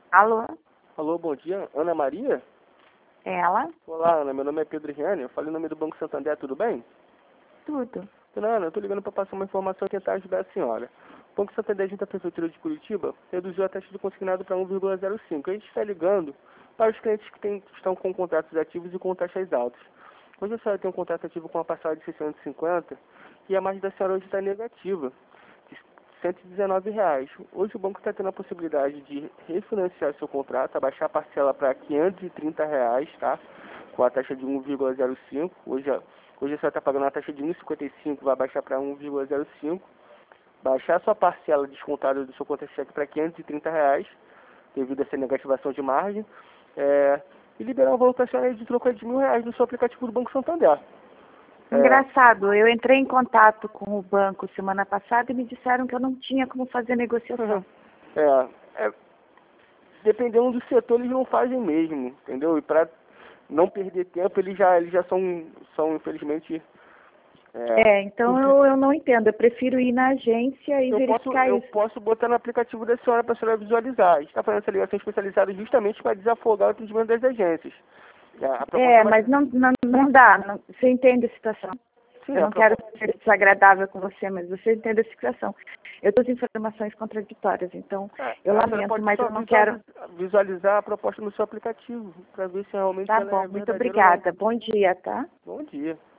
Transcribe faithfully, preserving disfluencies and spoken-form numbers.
Alô? Alô, bom dia. Ana Maria? Ela? Olá, Ana. Meu nome é Pedro Riane. Eu falei em nome do Banco Santander, tudo bem? Tudo. Dona Ana, eu estou ligando para passar uma informação e tentar ajudar a senhora. O Banco Santander, junto à Prefeitura de Curitiba, reduziu a taxa de consignado para um vírgula zero cinco. A gente está ligando para os clientes que, têm, que estão com contratos ativos e com taxas altas. Hoje a senhora tem um contrato ativo com uma parcela de seiscentos e cinquenta e a margem da senhora hoje está negativa, de cento e dezenove reais. Hoje o banco está tendo a possibilidade de refinanciar seu contrato, abaixar a parcela para quinhentos e trinta reais, tá? Com a taxa de um vírgula zero cinco. Hoje, a- hoje a senhora está pagando a taxa de um vírgula cinquenta e cinco, vai baixar para um vírgula zero cinco. Baixar a sua parcela descontada do seu contra-cheque para quinhentos e trinta reais, devido a essa negativação de margem, é, e liberar uma valor para a senhora de troca de mil reais no seu aplicativo do Banco Santander. É, Engraçado, eu entrei em contato com o banco semana passada e me disseram que eu não tinha como fazer negociação. é, é, dependendo do setor, eles não fazem mesmo, entendeu? E para não perder tempo, eles já, eles já são, são infelizmente... É, É, então eu, eu não entendo. Eu prefiro ir na agência e eu posso, verificar eu isso. posso botar no aplicativo da senhora para a senhora visualizar. A gente está fazendo essa ligação especializada justamente para desafogar o atendimento das agências. É, a proposta É, vai mas não, não, não dá. Não, você entende a situação. Sim, Eu a não quero proposta... ser desagradável com você, mas você entende a situação. Eu dou informações contraditórias, então É, eu a senhora lamento, pode mas só eu não quero. visualizar, visualizar a proposta no seu aplicativo, para ver se realmente Tá ela é bom, muito verdadeira ou não. obrigada. Bom dia, tá? Bom dia.